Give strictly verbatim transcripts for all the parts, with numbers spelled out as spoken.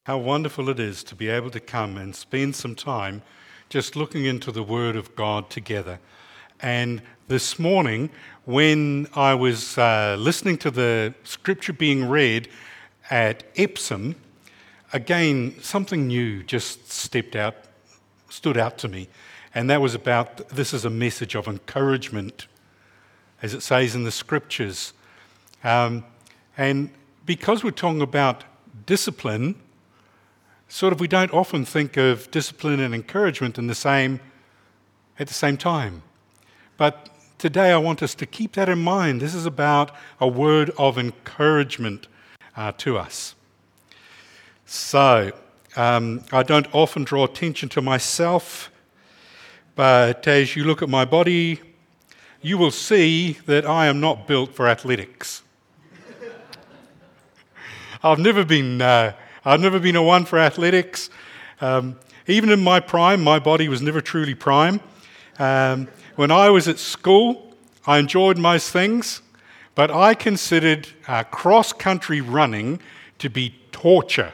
How wonderful it is to be able to come and spend some time just looking into the Word of God together. And this morning, when I was uh, listening to the scripture being read at Epsom, again, something new just stepped out, stood out to me. And that was about, this is a message of encouragement, as it says in the scriptures. Um, and because we're talking about discipline, sort of we don't often think of discipline and encouragement in the same, at the same time. But today I want us to keep that in mind. This is about a word of encouragement uh, to us. So, um, I don't often draw attention to myself, but as you look at my body, you will see that I am not built for athletics. I've never been... Uh, I've never been a one for athletics. Um, even in my prime, my body was never truly prime. Um, when I was at school, I enjoyed most things, but I considered uh, cross-country running to be torture.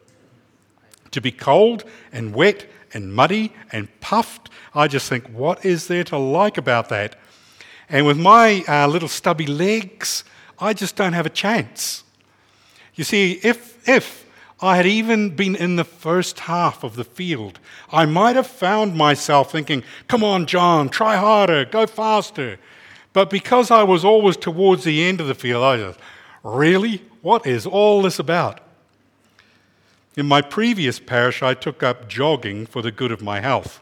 To be cold and wet and muddy and puffed, I just think, what is there to like about that? And with my uh, little stubby legs, I just don't have a chance. You see, if if I had even been in the first half of the field, I might have found myself thinking, come on, John, try harder, go faster. But because I was always towards the end of the field, I just, really? What is all this about? In my previous parish, I took up jogging for the good of my health.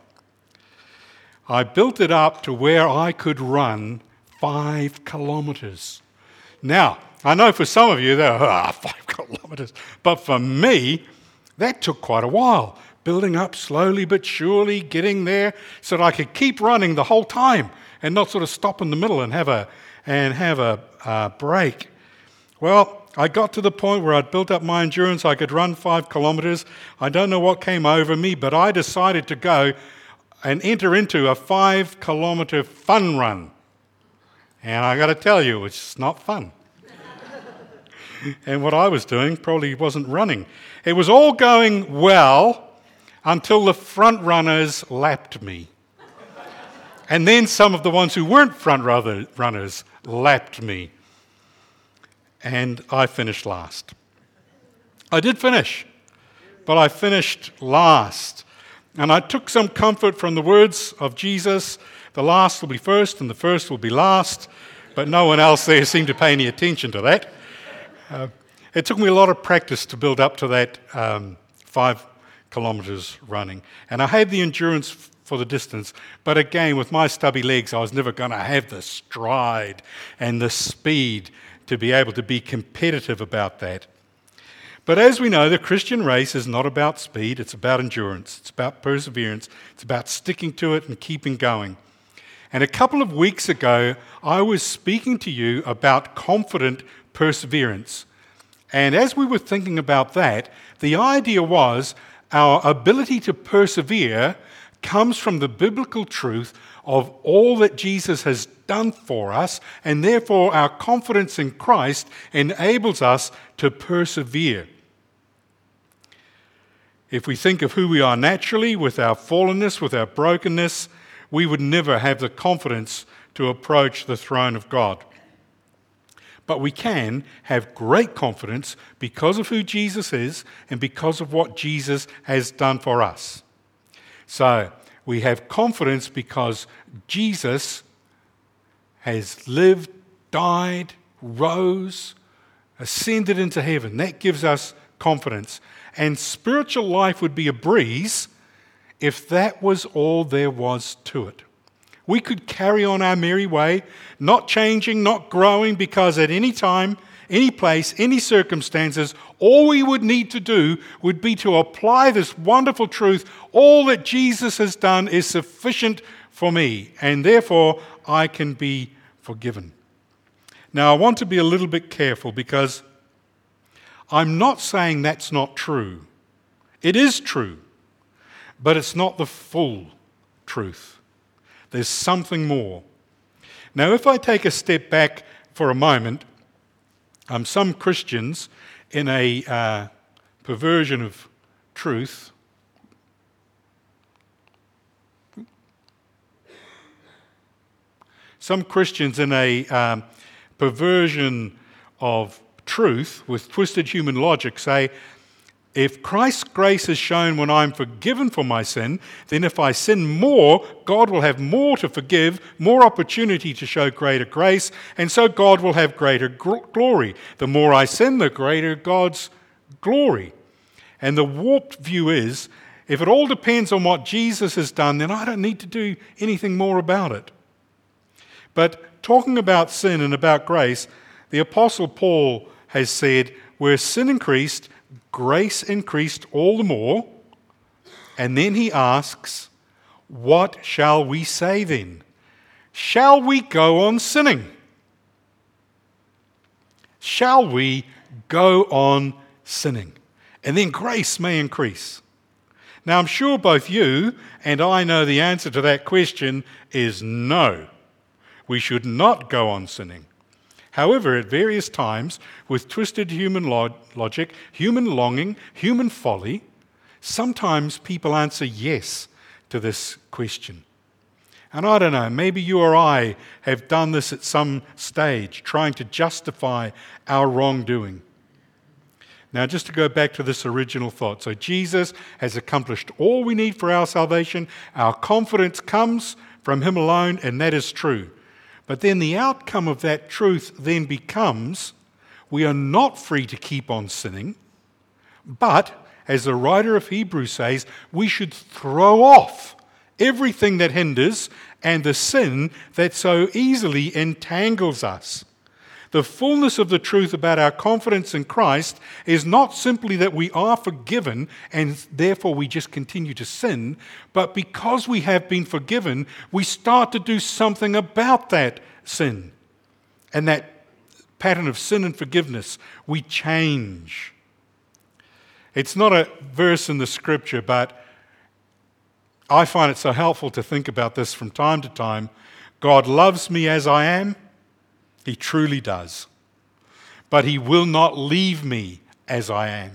I built it up to where I could run five kilometres. Now, I know for some of you, they're, ah, five kilometres. But for me, that took quite a while, building up slowly but surely, getting there so that I could keep running the whole time and not sort of stop in the middle and have a and have a uh, break. Well, I got to the point where I'd built up my endurance. I could run five kilometres. I don't know what came over me, but I decided to go and enter into a five kilometre fun run. And I got to tell you, it's not fun. And what I was doing probably wasn't running. It was all going well until the front runners lapped me. And then some of the ones who weren't front runners lapped me. And I finished last. I did finish, but I finished last. And I took some comfort from the words of Jesus, the last will be first and the first will be last. But no one else there seemed to pay any attention to that. Uh, it took me a lot of practice to build up to that um, five kilometres running. And I had the endurance f- for the distance, but again, with my stubby legs, I was never going to have the stride and the speed to be able to be competitive about that. But as we know, the Christian race is not about speed, it's about endurance, it's about perseverance, it's about sticking to it and keeping going. And a couple of weeks ago, I was speaking to you about confident perseverance. And as we were thinking about that, the idea was our ability to persevere comes from the biblical truth of all that Jesus has done for us, and therefore our confidence in Christ enables us to persevere. If we think of who we are naturally, with our fallenness, with our brokenness, we would never have the confidence to approach the throne of God. But we can have great confidence because of who Jesus is and because of what Jesus has done for us. So we have confidence because Jesus has lived, died, rose, ascended into heaven. That gives us confidence. And spiritual life would be a breeze if that was all there was to it. We could carry on our merry way, not changing, not growing, because at any time, any place, any circumstances, all we would need to do would be to apply this wonderful truth. All that Jesus has done is sufficient for me, and therefore I can be forgiven. Now, I want to be a little bit careful because I'm not saying that's not true. It is true, but it's not the full truth. There's something more. Now, if I take a step back for a moment, um, some Christians, in a uh, perversion of truth, some Christians in a um, perversion of truth with twisted human logic say, if Christ's grace is shown when I'm forgiven for my sin, then if I sin more, God will have more to forgive, more opportunity to show greater grace, and so God will have greater gl- glory. The more I sin, the greater God's glory. And the warped view is, if it all depends on what Jesus has done, then I don't need to do anything more about it. But talking about sin and about grace, the Apostle Paul has said, where sin increased, grace increased all the more. And then he asks, what shall we say then? Shall we go on sinning? Shall we go on sinning? And then grace may increase. Now, I'm sure both you and I know the answer to that question is no. We should not go on sinning. However, at various times, with twisted human log- logic, human longing, human folly, sometimes people answer yes to this question. And I don't know, maybe you or I have done this at some stage, trying to justify our wrongdoing. Now, just to go back to this original thought. So Jesus has accomplished all we need for our salvation. Our confidence comes from him alone, and that is true. But then the outcome of that truth then becomes we are not free to keep on sinning, but, as the writer of Hebrews says, we should throw off everything that hinders and the sin that so easily entangles us. The fullness of the truth about our confidence in Christ is not simply that we are forgiven and therefore we just continue to sin, but because we have been forgiven, we start to do something about that sin. And that pattern of sin and forgiveness, we change. It's not a verse in the scripture, but I find it so helpful to think about this from time to time. God loves me as I am. He truly does. But he will not leave me as I am.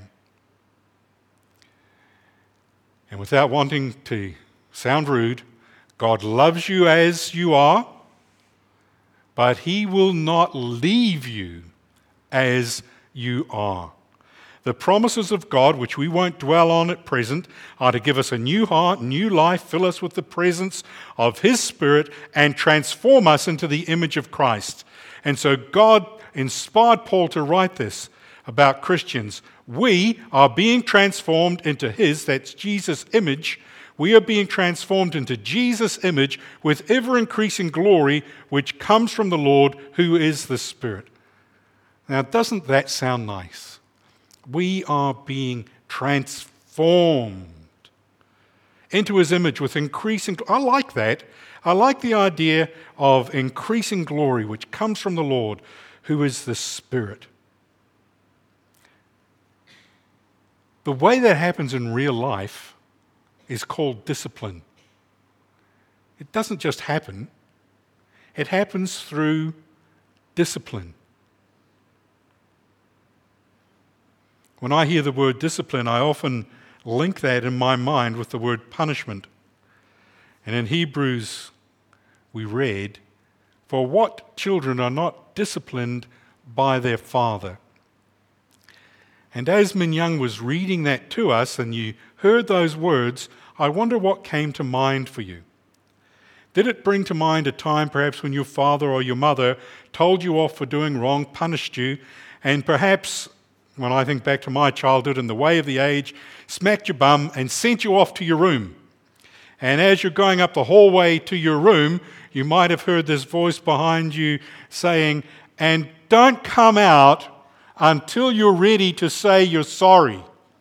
And without wanting to sound rude, God loves you as you are, but he will not leave you as you are. The promises of God, which we won't dwell on at present, are to give us a new heart, new life, fill us with the presence of his Spirit, and transform us into the image of Christ. And so God inspired Paul to write this about Christians. We are being transformed into his, that's Jesus' image. We are being transformed into Jesus' image with ever-increasing glory, which comes from the Lord, who is the Spirit. Now, doesn't that sound nice? We are being transformed into his image with increasing... I like that. I like the idea of increasing glory, which comes from the Lord, who is the Spirit. The way that happens in real life is called discipline. It doesn't just happen. It happens through discipline. When I hear the word discipline, I often link that in my mind with the word punishment. And in Hebrews, we read, "For what children are not disciplined by their father?" And as Min-Young was reading that to us, and you heard those words, I wonder what came to mind for you. Did it bring to mind a time perhaps when your father or your mother told you off for doing wrong, punished you, and perhaps, when I think back to my childhood in the way of the age, smacked your bum and sent you off to your room? And as you're going up the hallway to your room, you might have heard this voice behind you saying, "And don't come out until you're ready to say you're sorry."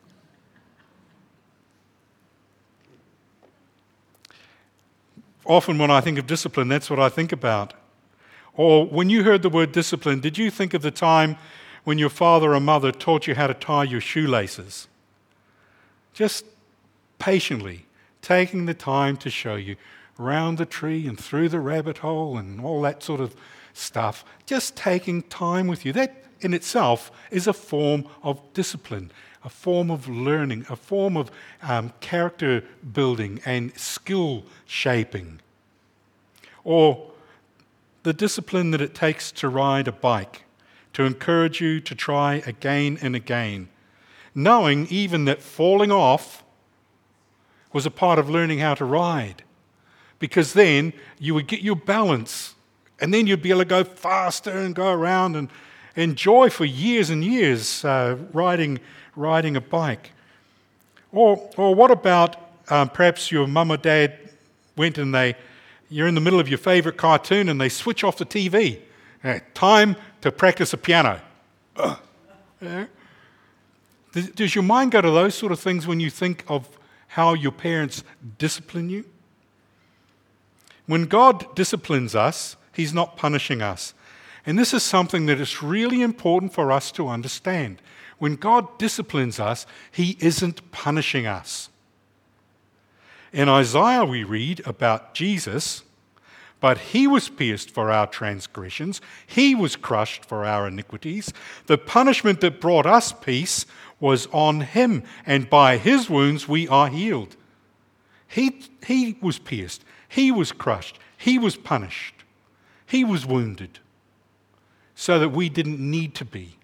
Often when I think of discipline, that's what I think about. Or when you heard the word discipline, did you think of the time when your father or mother taught you how to tie your shoelaces? Just patiently taking the time to show you round the tree and through the rabbit hole and all that sort of stuff. Just taking time with you. That in itself is a form of discipline, a form of learning, a form of um, character building and skill shaping. Or the discipline that it takes to ride a bike, to encourage you to try again and again, knowing even that falling off was a part of learning how to ride, because then you would get your balance, and then you'd be able to go faster and go around and enjoy for years and years uh, riding riding a bike. Or, or what about um, perhaps your mum or dad went and they, you're in the middle of your favourite cartoon and they switch off the T V. Uh, time to practice a piano. Ugh. Yeah. Does, does your mind go to those sort of things when you think of how your parents discipline you? When God disciplines us, He's not punishing us. And this is something that is really important for us to understand. When God disciplines us, He isn't punishing us. In Isaiah we read about Jesus, but He was pierced for our transgressions, He was crushed for our iniquities. The punishment that brought us peace was on Him, and by His wounds we are healed. He, he was pierced, He was crushed, He was punished, He was wounded, so that we didn't need to be.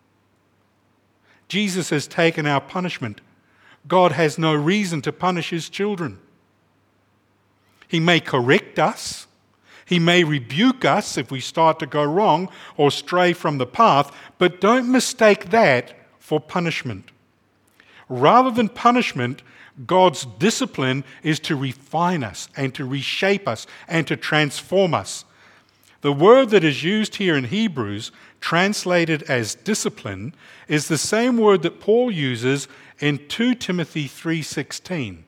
Jesus has taken our punishment. God has no reason to punish His children. He may correct us. He may rebuke us if we start to go wrong or stray from the path, but don't mistake that for punishment. Rather than punishment, God's discipline is to refine us and to reshape us and to transform us. The word that is used here in Hebrews, translated as discipline, is the same word that Paul uses in two Timothy three sixteen,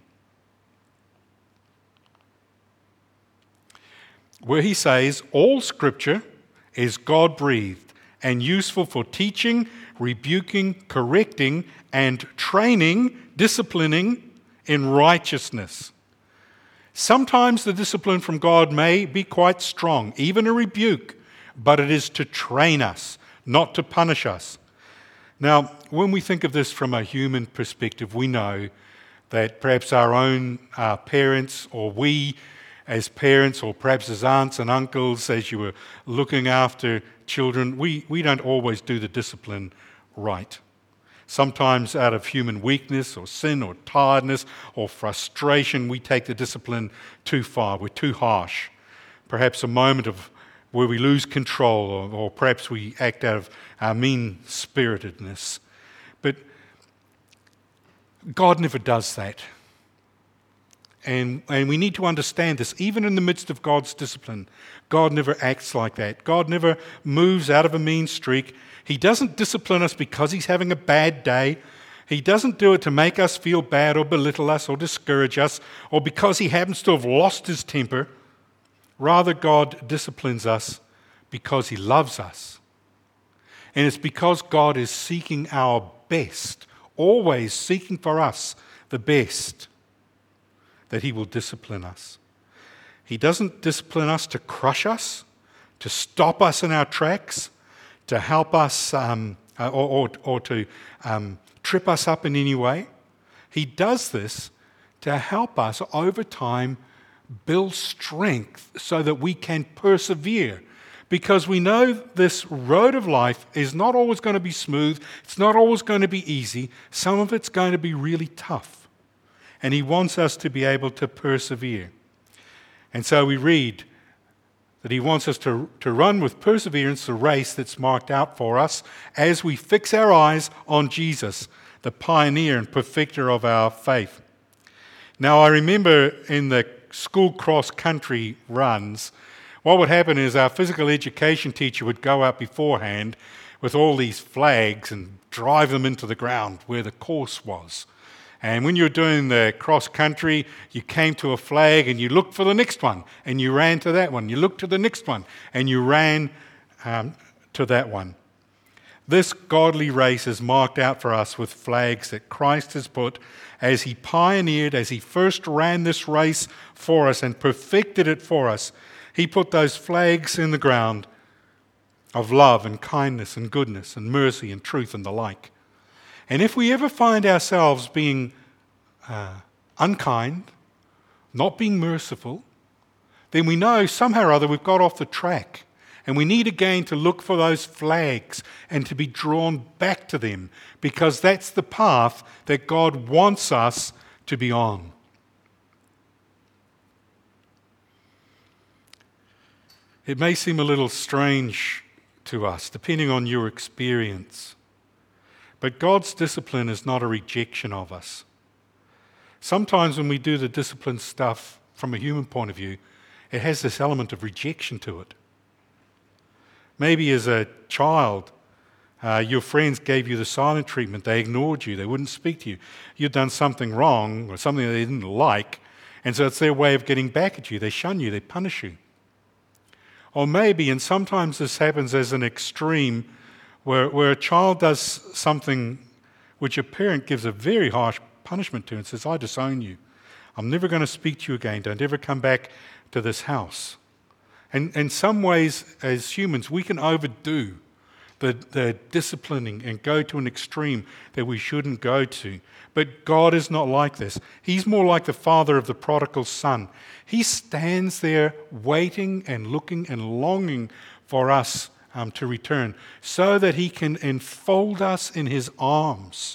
where he says, all Scripture is God-breathed and useful for teaching, rebuking, correcting, and training, disciplining in righteousness. Sometimes the discipline from God may be quite strong, even a rebuke, but it is to train us, not to punish us. Now, when we think of this from a human perspective, we know that perhaps our own uh, parents, or we as parents, or perhaps as aunts and uncles, as you were looking after children, we, we don't always do the discipline right. Sometimes out of human weakness or sin or tiredness or frustration, we take the discipline too far. We're too harsh. Perhaps a moment of where we lose control, or, or perhaps we act out of our mean-spiritedness. But God never does that. And, and we need to understand this. Even in the midst of God's discipline, God never acts like that. God never moves out of a mean streak. He doesn't discipline us because He's having a bad day. He doesn't do it to make us feel bad or belittle us or discourage us, or because He happens to have lost His temper. Rather, God disciplines us because He loves us. And it's because God is seeking our best, always seeking for us the best, that He will discipline us. He doesn't discipline us to crush us, to stop us in our tracks, to help us um, or, or, or to um, trip us up in any way. He does this to help us over time build strength so that we can persevere. Because we know this road of life is not always going to be smooth. It's not always going to be easy. Some of it's going to be really tough. And He wants us to be able to persevere. And so we read that He wants us to, to run with perseverance the race that's marked out for us as we fix our eyes on Jesus, the pioneer and perfecter of our faith. Now, I remember in the school cross-country runs, what would happen is our physical education teacher would go out beforehand with all these flags and drive them into the ground where the course was. And when you were doing the cross-country, you came to a flag and you looked for the next one, and you ran to that one. You looked to the next one, and you ran um, to that one. This godly race is marked out for us with flags that Christ has put as He pioneered, as He first ran this race for us and perfected it for us. He put those flags in the ground of love and kindness and goodness and mercy and truth and the like. And if we ever find ourselves being uh, unkind, not being merciful, then we know somehow or other we've got off the track. And we need again to look for those flags and to be drawn back to them, because that's the path that God wants us to be on. It may seem a little strange to us, depending on your experience, but God's discipline is not a rejection of us. Sometimes when we do the discipline stuff from a human point of view, it has this element of rejection to it. Maybe as a child, uh, your friends gave you the silent treatment. They ignored you. They wouldn't speak to you. You'd done something wrong or something they didn't like, and so it's their way of getting back at you. They shun you. They punish you. Or maybe, and sometimes this happens as an extreme, where, where a child does something which a parent gives a very harsh punishment to and says, I disown you. I'm never going to speak to you again. Don't ever come back to this house. And in some ways, as humans, we can overdo the, the disciplining and go to an extreme that we shouldn't go to. But God is not like this. He's more like the father of the prodigal son. He stands there waiting and looking and longing for us um, to return so that he can enfold us in his arms,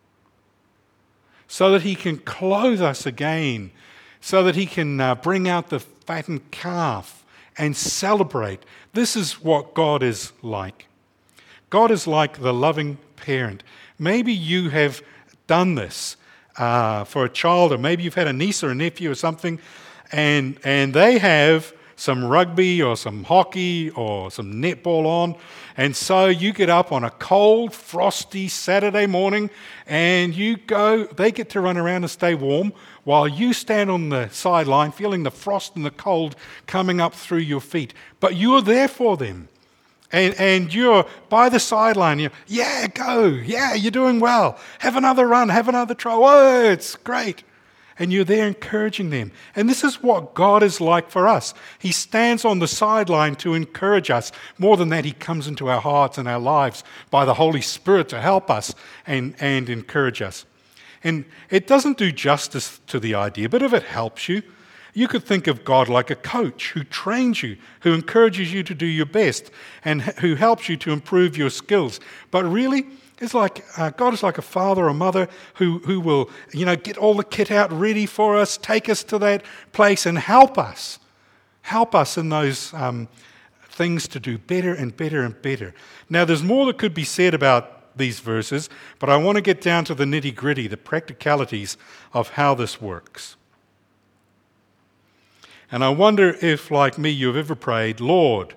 so that he can clothe us again, so that he can uh, bring out the fattened calf and celebrate. This is what God is like. God is like the loving parent. Maybe you have done this uh, for a child, or maybe you've had a niece or a nephew or something, and and they have some rugby or some hockey or some netball on, and so you get up on a cold, frosty Saturday morning and you go, they get to run around and stay warm while you stand on the sideline feeling the frost and the cold coming up through your feet. But you're there for them. And and you're by the sideline, you're, yeah, go, yeah, you're doing well. Have another run, have another try. Whoa, it's great. And you're there encouraging them. And this is what God is like for us. He stands on the sideline to encourage us. More than that, he comes into our hearts and our lives by the Holy Spirit to help us and, and encourage us. And it doesn't do justice to the idea, but if it helps you, you could think of God like a coach who trains you, who encourages you to do your best, and who helps you to improve your skills. But really, it's like uh, God is like a father or mother who, who will, you know, get all the kit out ready for us, take us to that place and help us. Help us in those um, things to do better and better and better. Now, there's more that could be said about these verses, but I want to get down to the nitty-gritty, the practicalities of how this works. And I wonder if, like me, you've ever prayed, Lord,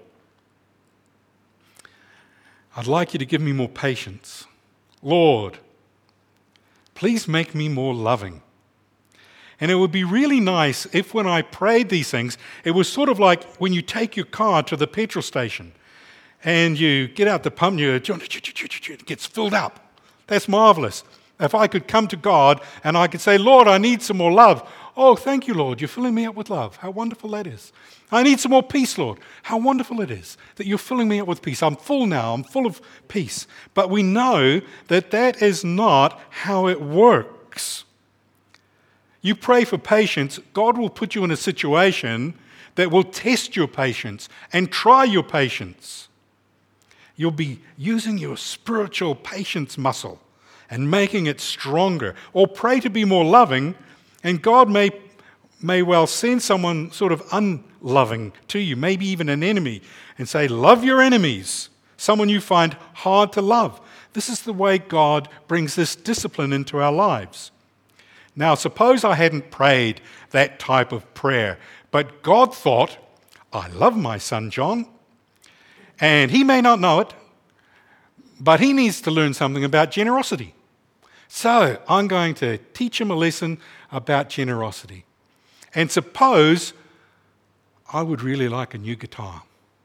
I'd like you to give me more patience. Lord, please make me more loving. And it would be really nice if when I prayed these things, it was sort of like when you take your car to the petrol station and you get out the pump and you, it gets filled up. That's marvelous. If I could come to God and I could say, Lord, I need some more love. Oh, thank you, Lord, you're filling me up with love. How wonderful that is. I need some more peace, Lord. How wonderful it is that you're filling me up with peace. I'm full now. I'm full of peace. But we know that that is not how it works. You pray for patience, God will put you in a situation that will test your patience and try your patience. You'll be using your spiritual patience muscle and making it stronger. Or pray to be more loving, and God may, may well send someone sort of unloving to you, maybe even an enemy, and say, love your enemies, someone you find hard to love. This is the way God brings this discipline into our lives. Now, suppose I hadn't prayed that type of prayer, but God thought, I love my son John, and he may not know it, but he needs to learn something about generosity. So I'm going to teach him a lesson about generosity. And suppose I would really like a new guitar.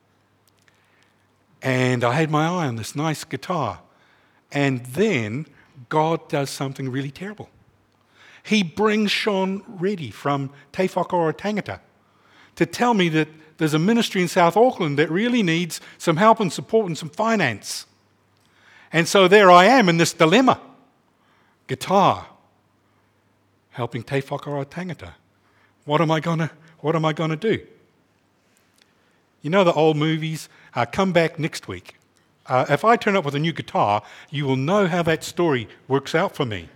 And I had my eye on this nice guitar. And then God does something really terrible. He brings Sean Reddy from Te Whakaora Tangata to tell me that there's a ministry in South Auckland that really needs some help and support and some finance. And so there I am in this dilemma. guitar, helping Te Whakaara Tangata. What am I gonna, what am I gonna do? You know the old movies, uh, Come Back Next Week. Uh, if I turn up with a new guitar, you will know how that story works out for me.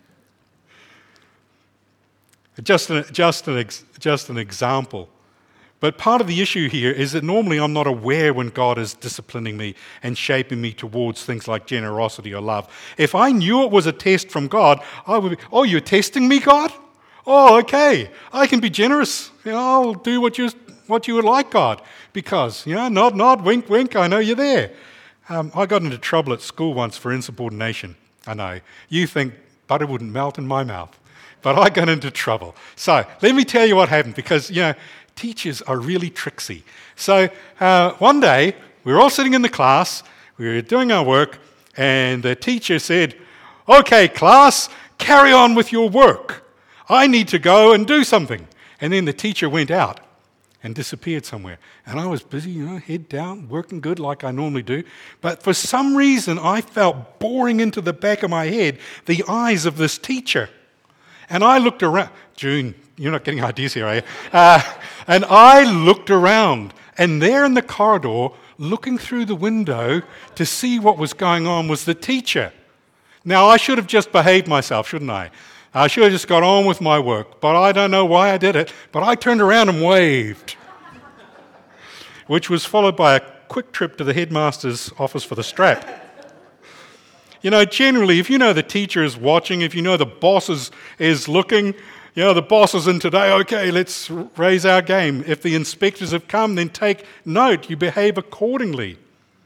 Just an, just an, ex, just an example. But part of the issue here is that normally I'm not aware when God is disciplining me and shaping me towards things like generosity or love. If I knew it was a test from God, I would be, oh, you're testing me, God? Oh, okay. I can be generous. You know, I'll do what you what you would like, God. Because, you know, nod, nod, wink, wink, I know you're there. Um, I got into trouble at school once for insubordination. I know. You think butter wouldn't melt in my mouth. But I got into trouble. So let me tell you what happened, because, you know, teachers are really tricksy. So uh, one day, we were all sitting in the class, we were doing our work, and the teacher said, okay, class, carry on with your work. I need to go and do something. And then the teacher went out and disappeared somewhere. And I was busy, you know, head down, working good like I normally do. But for some reason, I felt boring into the back of my head the eyes of this teacher. And I looked around. June, you're not getting ideas here, are you? Uh, and I looked around, and there in the corridor, looking through the window to see what was going on, was the teacher. Now, I should have just behaved myself, shouldn't I? I should have just got on with my work, but I don't know why I did it. But I turned around and waved, which was followed by a quick trip to the headmaster's office for the strap. You know, generally, if you know the teacher is watching, if you know the boss is, is looking, you know, the boss is in today, okay, let's raise our game. If the inspectors have come, then take note, you behave accordingly.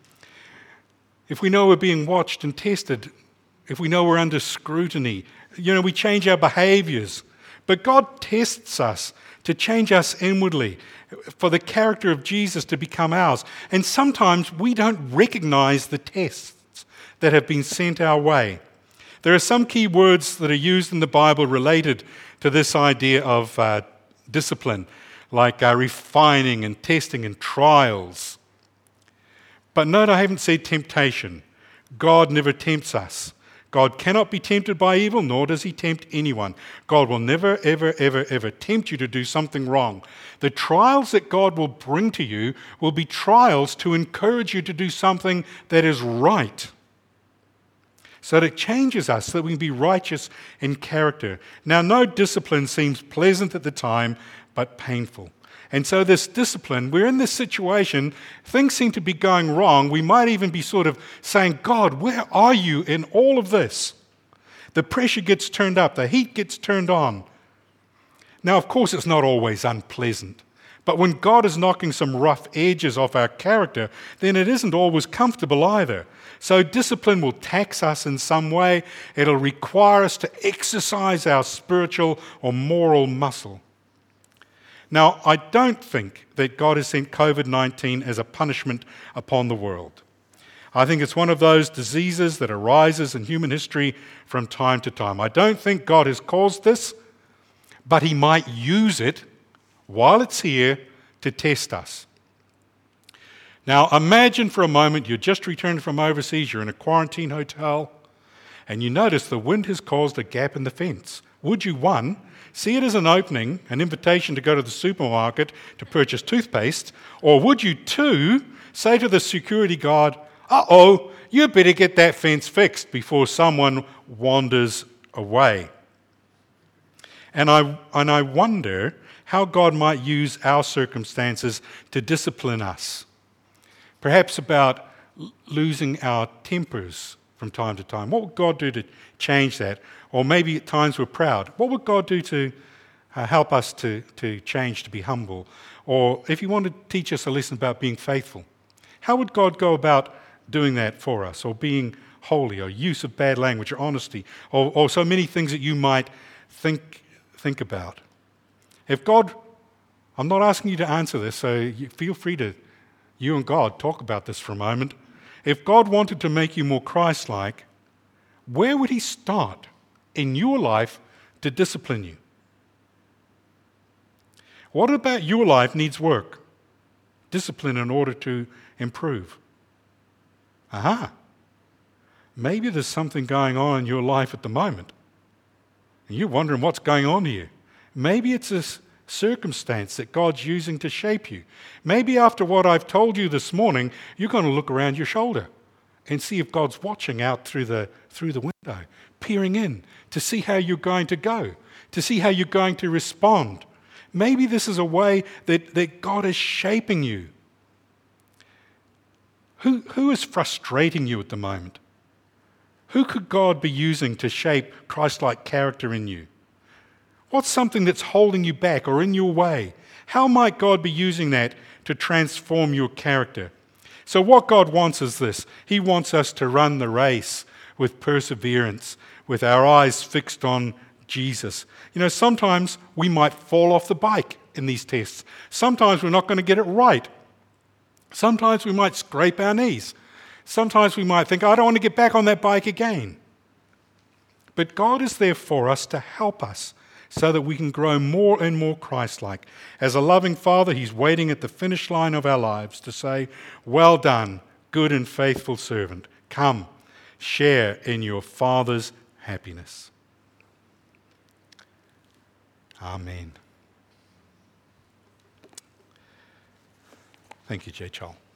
If we know we're being watched and tested, if we know we're under scrutiny, you know, we change our behaviors. But God tests us to change us inwardly, for the character of Jesus to become ours. And sometimes we don't recognize the tests that have been sent our way. There are some key words that are used in the Bible related to this idea of uh, discipline, like uh, refining and testing and trials. But note, I haven't said temptation. God never tempts us. God cannot be tempted by evil, nor does he tempt anyone. God will never, ever, ever, ever tempt you to do something wrong. The trials that God will bring to you will be trials to encourage you to do something that is right, so that it changes us, so that we can be righteous in character. Now, no discipline seems pleasant at the time, but painful. And so this discipline, we're in this situation, things seem to be going wrong. We might even be sort of saying, God, where are you in all of this? The pressure gets turned up, the heat gets turned on. Now, of course, it's not always unpleasant. But when God is knocking some rough edges off our character, then it isn't always comfortable either. So discipline will tax us in some way. It'll require us to exercise our spiritual or moral muscle. Now, I don't think that God has sent covid nineteen as a punishment upon the world. I think it's one of those diseases that arises in human history from time to time. I don't think God has caused this, but he might use it while it's here to test us. Now, imagine for a moment you're just returned from overseas, you're in a quarantine hotel, and you notice the wind has caused a gap in the fence. Would you, one, see it as an opening, an invitation to go to the supermarket to purchase toothpaste, or would you, two, say to the security guard, uh-oh, you better get that fence fixed before someone wanders away? And I, and I wonder how God might use our circumstances to discipline us. Perhaps about losing our tempers from time to time. What would God do to change that? Or maybe at times we're proud. What would God do to uh, help us to, to change, to be humble? Or if you want to teach us a lesson about being faithful, how would God go about doing that for us? Or being holy, or use of bad language, or honesty, or, or so many things that you might think, think about. If God, I'm not asking you to answer this, so you feel free to, you and God, talk about this for a moment. If God wanted to make you more Christ-like, where would he start in your life to discipline you? What about your life needs work? Discipline in order to improve. Aha. Maybe there's something going on in your life at the moment And you're wondering what's going on here. Maybe it's a circumstance that God's using to shape you. Maybe after what I've told you this morning, you're going to look around your shoulder and see if God's watching out through the, through the window, peering in to see how you're going to go, to see how you're going to respond. Maybe this is a way that, that God is shaping you. Who, who is frustrating you at the moment? Who could God be using to shape Christ-like character in you? What's something that's holding you back or in your way? How might God be using that to transform your character? So what God wants is this. He wants us to run the race with perseverance, with our eyes fixed on Jesus. You know, sometimes we might fall off the bike in these tests. Sometimes we're not going to get it right. Sometimes we might scrape our knees. Sometimes we might think, I don't want to get back on that bike again. But God is there for us to help us so that we can grow more and more Christ-like. As a loving Father, He's waiting at the finish line of our lives to say, well done, good and faithful servant. Come, share in your Father's happiness. Amen. Thank you, Jay Chol.